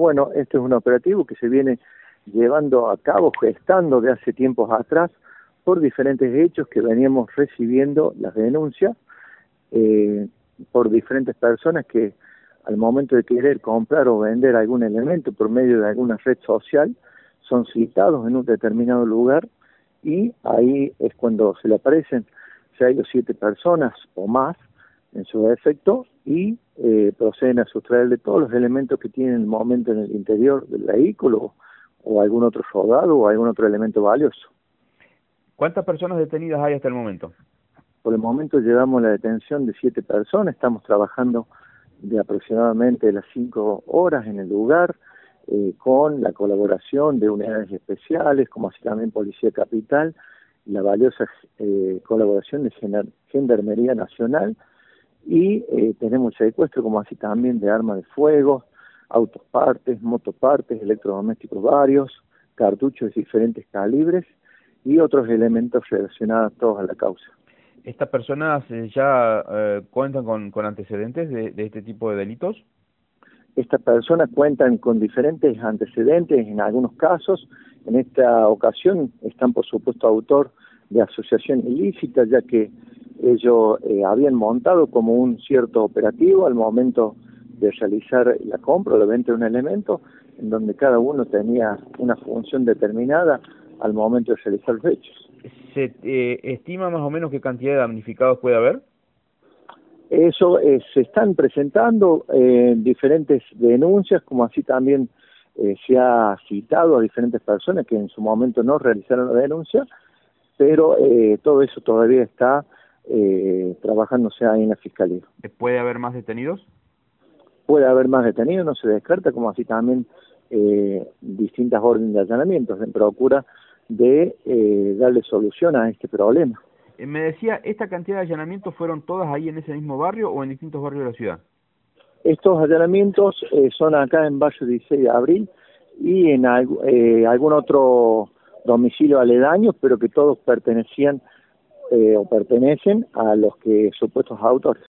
bueno, este es un operativo que se viene llevando a cabo, gestando de hace tiempos atrás, por diferentes hechos que veníamos recibiendo las denuncias por diferentes personas que al momento de querer comprar o vender algún elemento por medio de alguna red social, son citados en un determinado lugar y ahí es cuando se le aparecen 6 o 7 personas o más en su defecto y proceden a sustraerle todos los elementos que tienen en el momento en el interior del vehículo o algún otro rodado o algún otro elemento valioso. ¿Cuántas personas detenidas hay hasta el momento? Por el momento llevamos la detención de 7 personas, estamos trabajando de aproximadamente las 5 horas en el lugar, con la colaboración de unidades especiales, como así también Policía Capital, la valiosa colaboración de Gendarmería Nacional, y tenemos secuestro como así también de armas de fuego, autopartes, motopartes, electrodomésticos varios, cartuchos de diferentes calibres y otros elementos relacionados todos a la causa. ¿Estas personas ya cuentan con antecedentes de este tipo de delitos? Estas personas cuentan con diferentes antecedentes en algunos casos. En esta ocasión están, por supuesto, autor de asociación ilícita, ya que ellos habían montado como un cierto operativo al momento de realizar la compra o la venta de un elemento, en donde cada uno tenía una función determinada al momento de realizar los hechos. ¿Se estima más o menos qué cantidad de damnificados puede haber? Eso se están presentando diferentes denuncias, como así también se ha citado a diferentes personas que en su momento no realizaron la denuncia, pero todo eso todavía está trabajándose ahí en la Fiscalía. ¿Puede haber más detenidos? Puede haber más detenidos, no se descarta, como así también distintas órdenes de allanamientos en procura de darle solución a este problema. Me decía, ¿esta cantidad de allanamientos fueron todas ahí en ese mismo barrio o en distintos barrios de la ciudad? Estos allanamientos son acá en barrio 16 de Abril y en algún otro domicilio aledaño, pero que todos pertenecían o pertenecen a los que supuestos autores.